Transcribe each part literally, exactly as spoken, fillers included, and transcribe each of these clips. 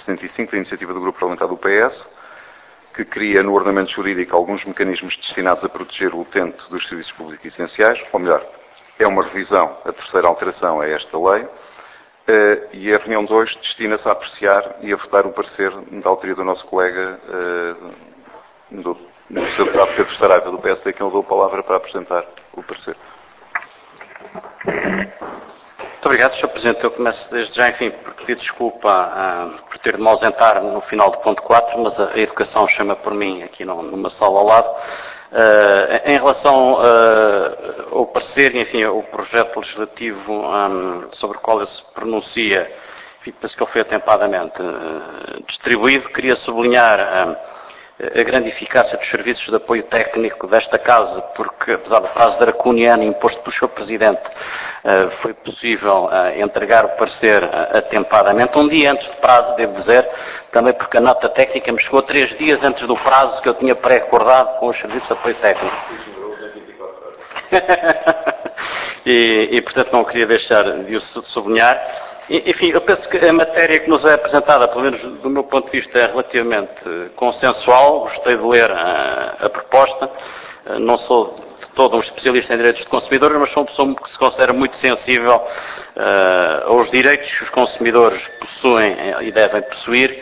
sessenta e cinco da iniciativa do Grupo Parlamentar do P S, que cria no ordenamento jurídico alguns mecanismos destinados a proteger o utente dos serviços públicos essenciais, ou melhor, é uma revisão, a terceira alteração a esta lei, e a reunião de hoje destina-se a apreciar e a votar o parecer da autoria do nosso colega, do, do seu deputado Pedro Saraiva, do P S D, que eu dou a palavra para apresentar o parecer. Muito obrigado, senhor Presidente. Eu começo desde já, enfim, por pedir desculpa uh, por ter de me ausentar no final do ponto quatro, mas a, a educação chama por mim aqui no, numa sala ao lado. Uh, em relação uh, ao parecer, enfim, o projeto legislativo um, sobre o qual ele se pronuncia, enfim, penso que ele foi atempadamente uh, distribuído, queria sublinhar uh, a grande eficácia dos serviços de apoio técnico desta Casa, porque, apesar do prazo draconiano imposto pelo senhor Presidente, foi possível entregar o parecer atempadamente, um dia antes do prazo, devo dizer, também porque a nota técnica me chegou três dias antes do prazo que eu tinha pré-acordado com os serviços de apoio técnico. e, e, portanto, não queria deixar de o sublinhar. Enfim, eu penso que a matéria que nos é apresentada, pelo menos do meu ponto de vista, é relativamente consensual. Gostei de ler a, a proposta. Não sou de todo um especialista em direitos de consumidores, mas sou uma pessoa que se considera muito sensível uh, aos direitos que os consumidores possuem e devem possuir.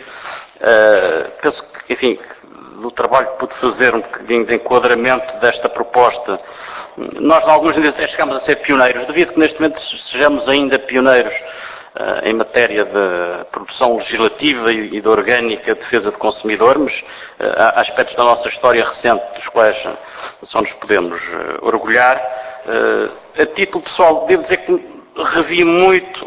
Uh, penso que, enfim, do trabalho que pude fazer um bocadinho de enquadramento desta proposta, nós, em alguns níveis, até chegamos a ser pioneiros. Devido que neste momento sejamos ainda pioneiros em matéria de produção legislativa e de orgânica de defesa do consumidor, mas há aspectos da nossa história recente dos quais só nos podemos orgulhar. A título pessoal, devo dizer que revi muito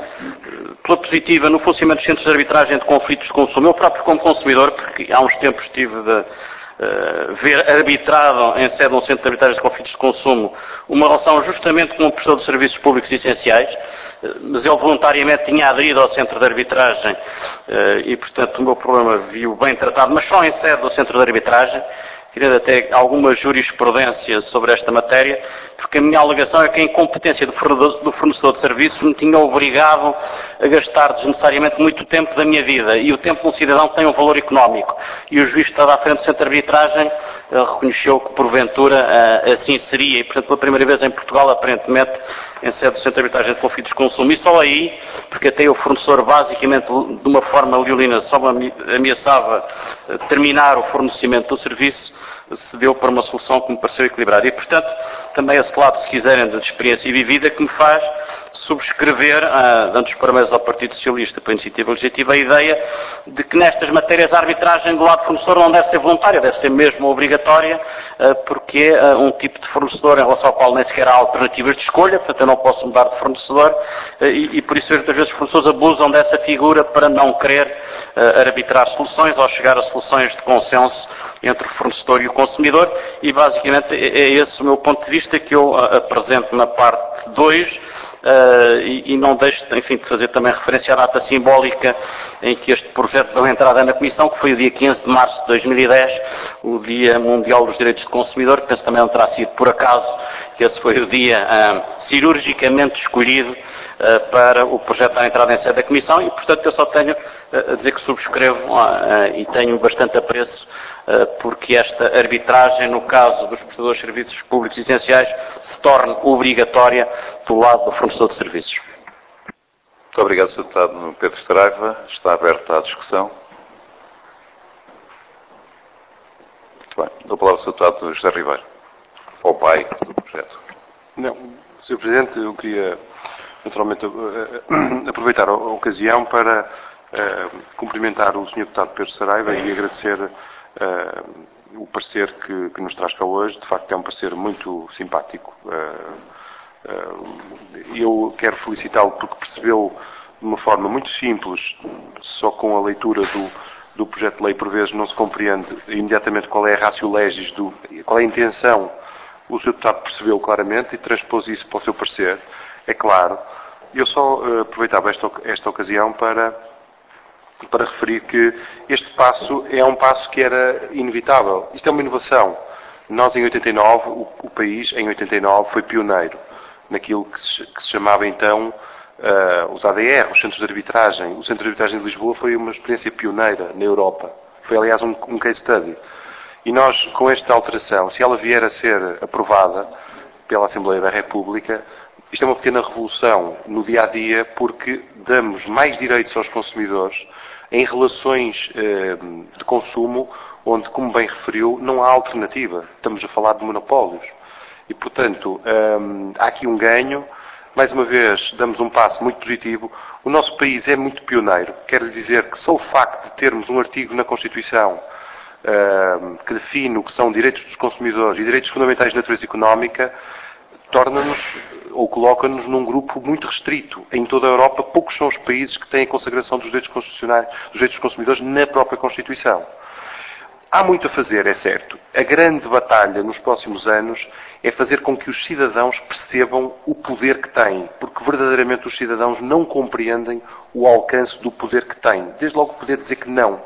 pela positiva no funcionamento dos centros de arbitragem de conflitos de consumo. Eu próprio, como consumidor, porque há uns tempos tive de Uh, ver arbitrado em sede de um centro de arbitragem de conflitos de consumo uma relação justamente com o prestador de serviços públicos essenciais, uh, mas ele voluntariamente tinha aderido ao centro de arbitragem uh, e, portanto, o meu problema vi-o bem tratado, mas só em sede do centro de arbitragem, tirando até alguma jurisprudência sobre esta matéria, porque a minha alegação é que a incompetência do fornecedor, do fornecedor de serviços me tinha obrigado a gastar desnecessariamente muito tempo da minha vida, e o tempo de um cidadão tem um valor económico, e o juiz que estava à frente do centro de arbitragem uh, reconheceu que porventura uh, assim seria, e portanto pela primeira vez em Portugal, aparentemente, em sede do centro de arbitragem de conflitos de consumo, e só aí, porque até o fornecedor basicamente de uma forma leonina só ameaçava uh, terminar o fornecimento do serviço, se deu para uma solução que me pareceu equilibrada. E, portanto, também esse lado, se quiserem, de experiência vivida, que me faz subscrever, uh, dando os parabéns ao Partido Socialista pela iniciativa legislativa, a ideia de que nestas matérias a arbitragem do lado fornecedor não deve ser voluntária, deve ser mesmo obrigatória, uh, porque é uh, um tipo de fornecedor em relação ao qual nem sequer há alternativas de escolha, portanto eu não posso mudar de fornecedor, uh, e, e por isso muitas vezes os fornecedores abusam dessa figura para não querer uh, arbitrar soluções ou chegar a soluções de consenso entre o fornecedor e o consumidor, e basicamente é esse o meu ponto de vista que eu uh, apresento na parte dois, uh, e, e não deixo, enfim, de fazer também referência à data simbólica em que este projeto deu entrada na Comissão, que foi o dia quinze de março de dois mil e dez, o Dia Mundial dos Direitos do Consumidor, que penso também não terá sido por acaso que esse foi o dia uh, cirurgicamente escolhido uh, para o projeto dar entrada em sede da Comissão, e portanto eu só tenho uh, a dizer que subscrevo uh, e tenho bastante apreço porque esta arbitragem, no caso dos prestadores de serviços públicos essenciais, se torne obrigatória do lado do fornecedor de serviços. Muito obrigado, senhor Deputado Pedro Saraiva. Está aberta a discussão. Muito bem. Dou a palavra ao senhor Deputado José Ribeiro, ao pai do projeto. Não, senhor Presidente, eu queria naturalmente aproveitar a ocasião para uh, cumprimentar o senhor Deputado Pedro Saraiva e agradecer Uh, o parecer que, que nos traz cá hoje. De facto é um parecer muito simpático. Uh, uh, eu quero felicitá-lo porque percebeu de uma forma muito simples, só com a leitura do, do projeto de lei, por vezes não se compreende imediatamente qual é a ratio legis, do, qual é a intenção. O senhor Deputado percebeu claramente e transpôs isso para o seu parecer. É claro, eu só uh, aproveitava esta, esta ocasião para para referir que este passo é um passo que era inevitável. Isto é uma inovação. Nós, em oitenta e nove, o, o país, em oitenta e nove, foi pioneiro naquilo que se, que se chamava, então, uh, os A D R, os centros de arbitragem. O Centro de Arbitragem de Lisboa foi uma experiência pioneira na Europa. Foi, aliás, um, um case study. E nós, com esta alteração, se ela vier a ser aprovada pela Assembleia da República, isto é uma pequena revolução no dia-a-dia, porque damos mais direitos aos consumidores em relações eh, de consumo, onde, como bem referiu, não há alternativa. Estamos a falar de monopólios. E, portanto, hum, há aqui um ganho. Mais uma vez, damos um passo muito positivo. O nosso país é muito pioneiro. Quero dizer que só o facto de termos um artigo na Constituição hum, que define o que são direitos dos consumidores e direitos fundamentais de natureza económica torna-nos ou coloca-nos num grupo muito restrito. Em toda a Europa, poucos são os países que têm a consagração dos direitos constitucionais, dos direitos dos consumidores na própria Constituição. Há muito a fazer, é certo. A grande batalha nos próximos anos é fazer com que os cidadãos percebam o poder que têm, porque verdadeiramente os cidadãos não compreendem o alcance do poder que têm. Desde logo poder dizer que não.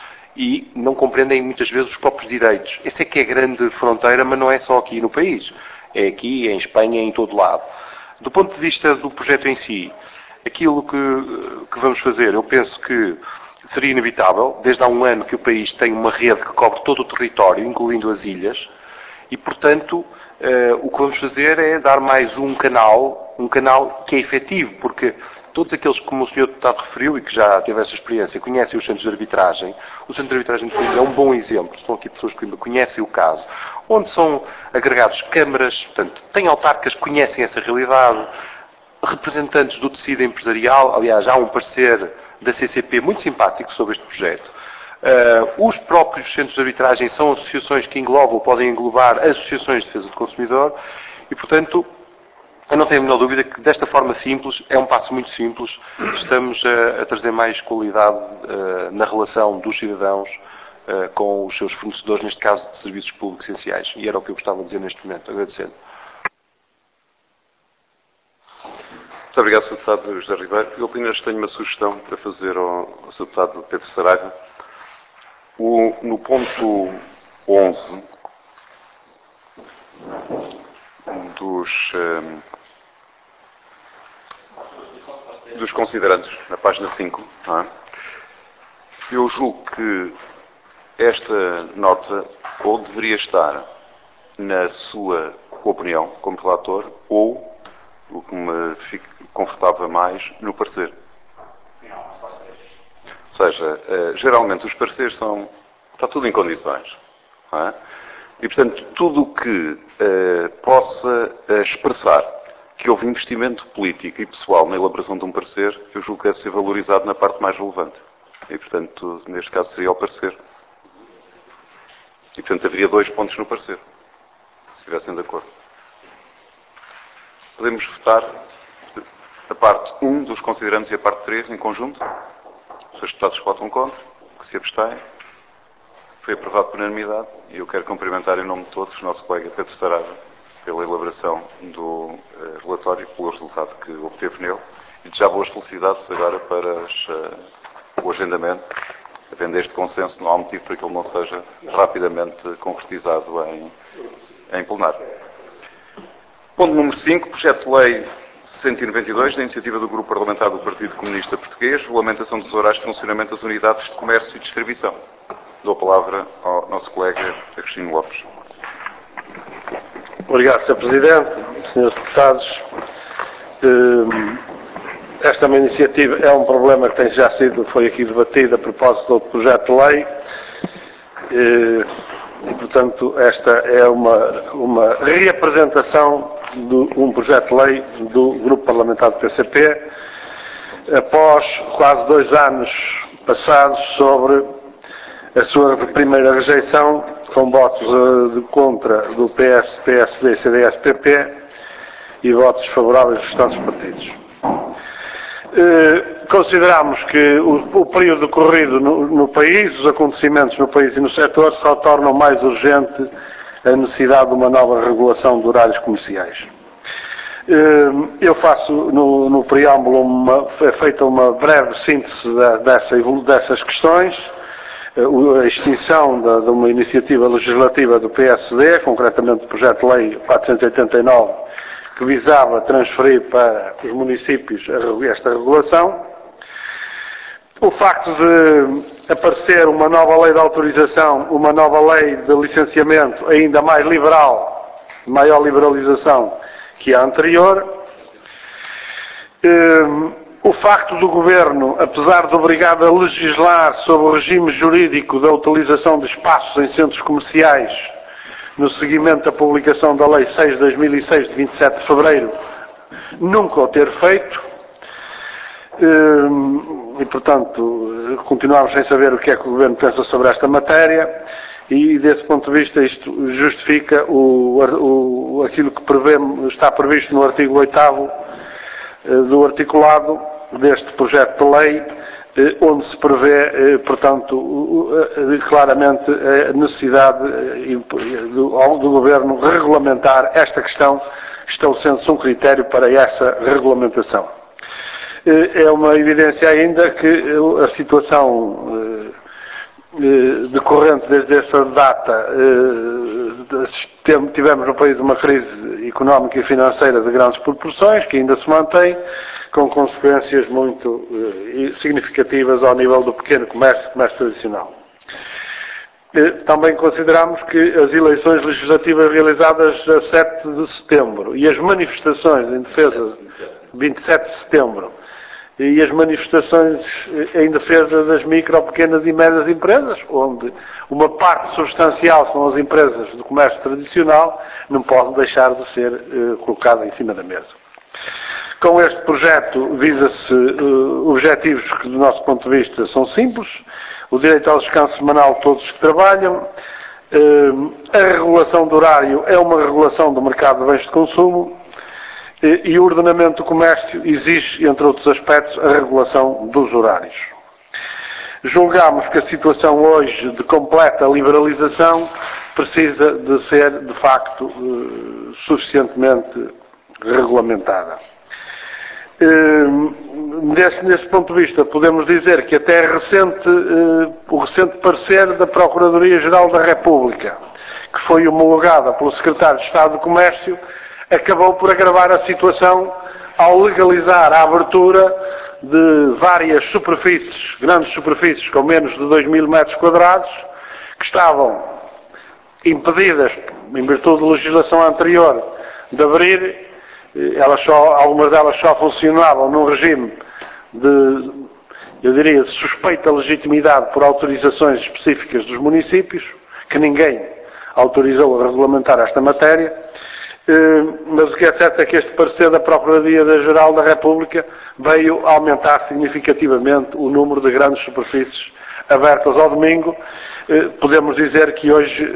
E não compreendem muitas vezes os próprios direitos. Essa é que é a grande fronteira, mas não é só aqui no país. É aqui, é em Espanha, é em todo lado. Do ponto de vista do projeto em si, aquilo que, que vamos fazer, eu penso que seria inevitável, desde há um ano que o país tem uma rede que cobre todo o território, incluindo as ilhas, e, portanto, eh, o que vamos fazer é dar mais um canal, um canal que é efetivo, porque todos aqueles que, como o senhor Deputado referiu, e que já teve essa experiência, conhecem os centros de arbitragem. O Centro de Arbitragem de Coimbra é um bom exemplo. Estão aqui pessoas que conhecem o caso. Onde são agregados câmaras, portanto, tem autarcas que conhecem essa realidade, representantes do tecido empresarial. Aliás, há um parecer da C C P muito simpático sobre este projeto. Uh, os próprios centros de arbitragem são associações que englobam, podem englobar associações de defesa do consumidor e, portanto, eu não tenho a menor dúvida que desta forma simples, é um passo muito simples, estamos a, a trazer mais qualidade uh, na relação dos cidadãos uh, com os seus fornecedores, neste caso de serviços públicos essenciais. E era o que eu gostava de dizer neste momento, agradecendo. Muito obrigado, senhor Deputado José Ribeiro. Eu apenas tenho uma sugestão para fazer ao, ao senhor Deputado Pedro Saraiva. O, no ponto onze dos... Um, dos considerandos, na página cinco, não é? Eu julgo que esta nota ou deveria estar na sua opinião, como relator, ou, o que me confortava mais, no parecer. Ou seja, geralmente os pareceres são... está tudo em condições, não é? E, portanto, tudo o que uh, possa uh, expressar que houve investimento político e pessoal na elaboração de um parecer, eu julgo que deve ser valorizado na parte mais relevante. E, portanto, neste caso seria o parecer. E, portanto, haveria dois pontos no parecer, se estivessem de acordo. Podemos votar a parte um dos considerandos e a parte três em conjunto. Os deputados que votam contra, que se abstêm. Foi aprovado por unanimidade e eu quero cumprimentar em nome de todos o nosso colega Pedro Saraiva pela elaboração do uh, relatório, pelo resultado que obteve nele e desejar boas felicidades agora para as, uh, o agendamento. Havendo este consenso, não há motivo para que ele não seja rapidamente concretizado em, em plenário. Ponto número cinco, projeto de lei cento e noventa e dois, da iniciativa do Grupo Parlamentar do Partido Comunista Português, regulamentação dos horários de funcionamento das unidades de comércio e distribuição. Dou a palavra ao nosso colega Agostinho Lopes. Obrigado, senhor Presidente, senhores deputados. Esta é uma iniciativa, é um problema que tem já sido, foi aqui debatido a propósito do projeto de lei e, portanto, esta é uma, uma reapresentação de um projeto de lei do Grupo Parlamentar do P C P após quase dois anos passados sobre a sua primeira rejeição, com votos de contra do P S, P S D, C D S, P P e votos favoráveis dos restantes partidos. Eh, consideramos que o, o período decorrido no, no país, os acontecimentos no país e no setor, só tornam mais urgente a necessidade de uma nova regulação de horários comerciais. Eh, eu faço no, no preâmbulo uma, é feita uma breve síntese da, dessa, dessas questões. A extinção de, de uma iniciativa legislativa do P S D, concretamente o projeto de lei quatrocentos e oitenta e nove, que visava transferir para os municípios esta regulação. O facto de aparecer uma nova lei de autorização, uma nova lei de licenciamento ainda mais liberal, maior liberalização que a anterior. O facto do Governo, apesar de obrigado a legislar sobre o regime jurídico da utilização de espaços em centros comerciais, no seguimento da publicação da Lei seis de dois mil e seis, de vinte e sete de fevereiro, nunca o ter feito, e, portanto, continuamos sem saber o que é que o Governo pensa sobre esta matéria, e, desse ponto de vista, isto justifica o, o, aquilo que prevê, está previsto no artigo oitavo do articulado deste projeto de lei, onde se prevê, portanto, claramente a necessidade do Governo regulamentar esta questão, estabelecendo-se um critério para essa regulamentação. É uma evidência ainda que a situação decorrente desde essa data, tivemos no país uma crise económica e financeira de grandes proporções, que ainda se mantém, com consequências muito significativas ao nível do pequeno comércio, comércio tradicional. Também consideramos que as eleições legislativas realizadas a sete de setembro e as manifestações em defesa, vinte e sete de setembro, e as manifestações em defesa das micro, pequenas e médias empresas, onde uma parte substancial são as empresas do comércio tradicional, não podem deixar de ser uh, colocada em cima da mesa. Com este projeto visa-se uh, objetivos que, do nosso ponto de vista, são simples: o direito ao descanso semanal de todos que trabalham, uh, a regulação do horário é uma regulação do mercado de bens de consumo, e o ordenamento do comércio exige, entre outros aspectos, a regulação dos horários. Julgamos que a situação hoje de completa liberalização precisa de ser, de facto, suficientemente regulamentada. Nesse, nesse ponto de vista, podemos dizer que até recente, o recente parecer da Procuradoria-Geral da República, que foi homologada pelo Secretário de Estado do Comércio, acabou por agravar a situação ao legalizar a abertura de várias superfícies, grandes superfícies com menos de dois mil metros quadrados, que estavam impedidas, em virtude de legislação anterior, de abrir. Elas só, algumas delas só funcionavam num regime de, eu diria, de suspeita legitimidade por autorizações específicas dos municípios, que ninguém autorizou a regulamentar esta matéria. Mas o que é certo é que este parecer da Procuradoria-Geral da República veio aumentar significativamente o número de grandes superfícies abertas ao domingo. Podemos dizer que hoje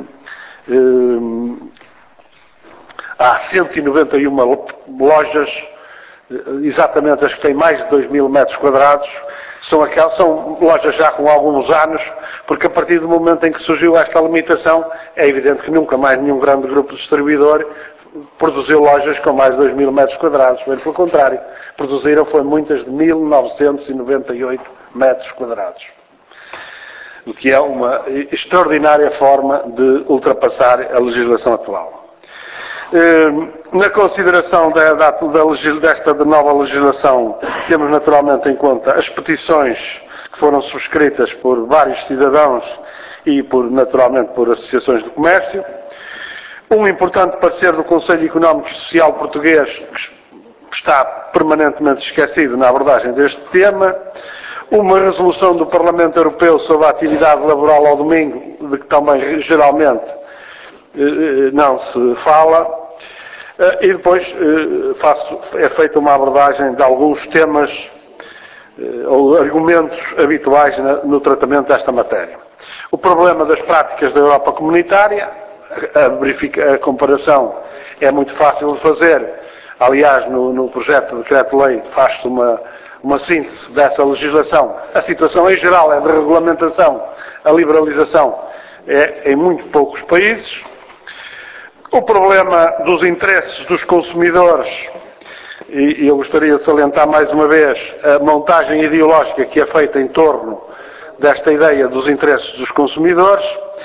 há cento e noventa e uma lojas, exatamente as que têm mais de dois mil metros quadrados, são, aquelas, são lojas já com alguns anos, porque a partir do momento em que surgiu esta limitação, é evidente que nunca mais nenhum grande grupo distribuidor produziu lojas com mais de dois mil metros quadrados. Bem pelo contrário, produziram foi muitas de mil novecentos e noventa e oito metros quadrados. O que é uma extraordinária forma de ultrapassar a legislação atual. Na consideração da, da, da, desta de nova legislação, temos naturalmente em conta as petições que foram subscritas por vários cidadãos e, por, naturalmente, por associações de comércio. Um importante parecer do Conselho Económico e Social Português, que está permanentemente esquecido na abordagem deste tema. Uma resolução do Parlamento Europeu sobre a atividade laboral ao domingo, de que também geralmente não se fala. E depois faço, é feita uma abordagem de alguns temas ou argumentos habituais no tratamento desta matéria. O problema das práticas da Europa comunitária, a, verifica, a comparação é muito fácil de fazer. Aliás, no, no projeto de decreto-lei faz-se uma, uma síntese dessa legislação. A situação em geral é de regulamentação, a liberalização é em muito poucos países. O problema dos interesses dos consumidores, e eu gostaria de salientar mais uma vez a montagem ideológica que é feita em torno desta ideia dos interesses dos consumidores,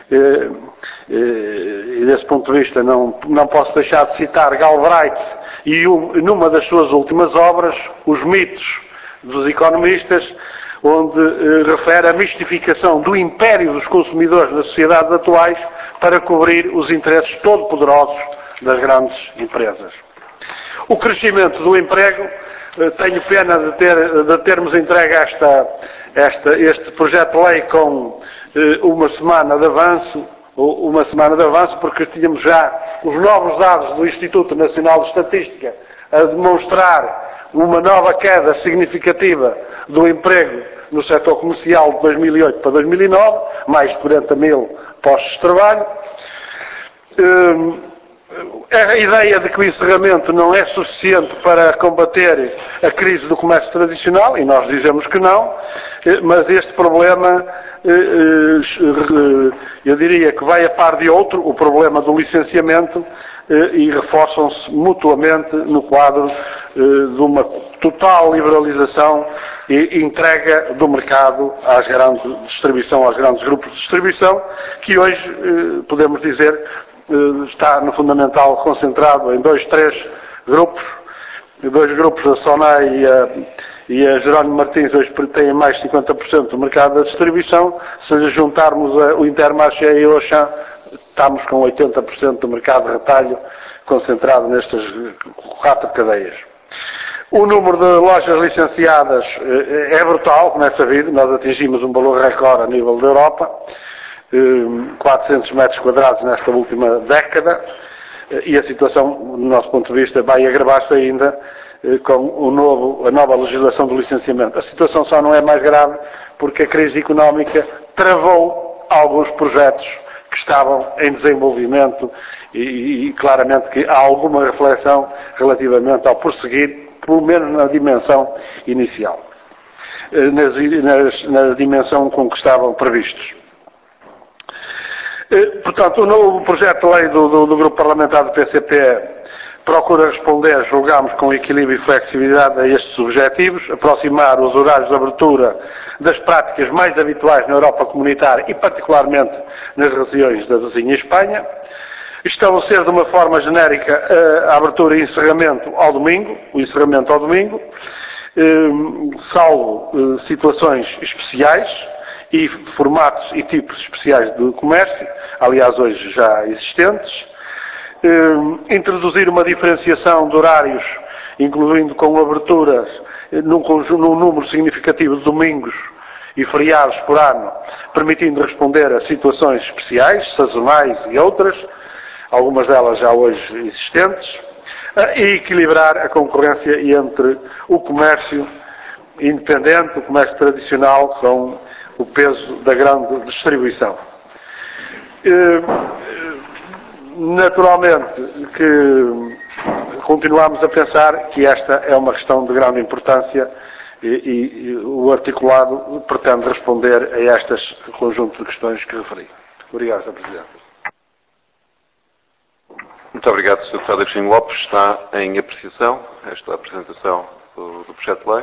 E desse ponto de vista não, não posso deixar de citar Galbraith e numa das suas últimas obras, Os Mitos dos Economistas, onde refere a mistificação do império dos consumidores nas sociedades atuais para cobrir os interesses todo-poderosos das grandes empresas. O crescimento do emprego, tenho pena de, ter, de termos entregue esta, esta, este projeto de lei com uma semana de avanço, uma semana de avanço, porque tínhamos já os novos dados do Instituto Nacional de Estatística a demonstrar uma nova queda significativa do emprego no setor comercial de dois mil e oito para dois mil e nove, mais de quarenta mil postos de trabalho. A ideia de que o encerramento não é suficiente para combater a crise do comércio tradicional, e nós dizemos que não, mas este problema, eu diria que vai a par de outro, o problema do licenciamento, e reforçam-se mutuamente no quadro de uma total liberalização e entrega do mercado às grandes distribuição, aos grandes grupos de distribuição, que hoje, podemos dizer, está no fundamental concentrado em dois, três grupos, dois grupos, a Sonai e a, e a Jerónimo Martins, hoje têm mais de cinquenta por cento do mercado da distribuição. Se juntarmos a, o Intermarché e o Auchan, estamos com oitenta por cento do mercado de retalho concentrado nestas quatro cadeias. O número de lojas licenciadas é brutal, como é sabido, nós atingimos um valor recorde a nível da Europa, quatrocentos metros quadrados nesta última década, e a situação, do nosso ponto de vista, vai agravar-se ainda com o novo, a nova legislação do licenciamento. A situação só não é mais grave porque a crise económica travou alguns projetos que estavam em desenvolvimento e, e claramente que há alguma reflexão relativamente ao prosseguir, pelo menos na dimensão inicial, nas, nas, na dimensão com que estavam previstos. Portanto, o novo projeto de lei do, do, do Grupo Parlamentar do P C P procura responder, julgamos, com equilíbrio e flexibilidade a estes objetivos, aproximar os horários de abertura das práticas mais habituais na Europa comunitária e particularmente nas regiões da vizinha Espanha, estabelecer de uma forma genérica a abertura e encerramento ao domingo, o encerramento ao domingo, salvo situações especiais e formatos e tipos especiais de comércio, aliás hoje já existentes, introduzir uma diferenciação de horários, incluindo com aberturas num, conjunto, num número significativo de domingos e feriados por ano, permitindo responder a situações especiais, sazonais e outras, algumas delas já hoje existentes, e equilibrar a concorrência entre o comércio independente, o comércio tradicional, com o peso da grande distribuição. Naturalmente que continuamos a pensar que esta é uma questão de grande importância e, e, e o articulado pretende responder a este conjunto de questões que referi. Obrigado, senhor Presidente. Muito obrigado, senhor Deputado Agostinho Lopes. Está em apreciação esta apresentação do, do projeto de lei.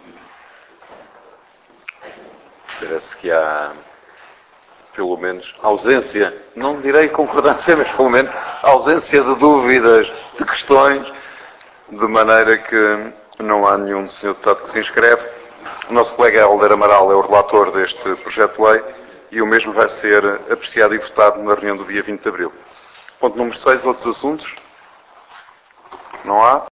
Parece que há, pelo menos, ausência, não direi concordância, mas pelo menos ausência de dúvidas, de questões, de maneira que não há nenhum senhor Deputado que se inscreve. O nosso colega Helder Amaral é o relator deste projeto de lei e o mesmo vai ser apreciado e votado na reunião do dia vinte de abril. Ponto número seis, outros assuntos? Não há?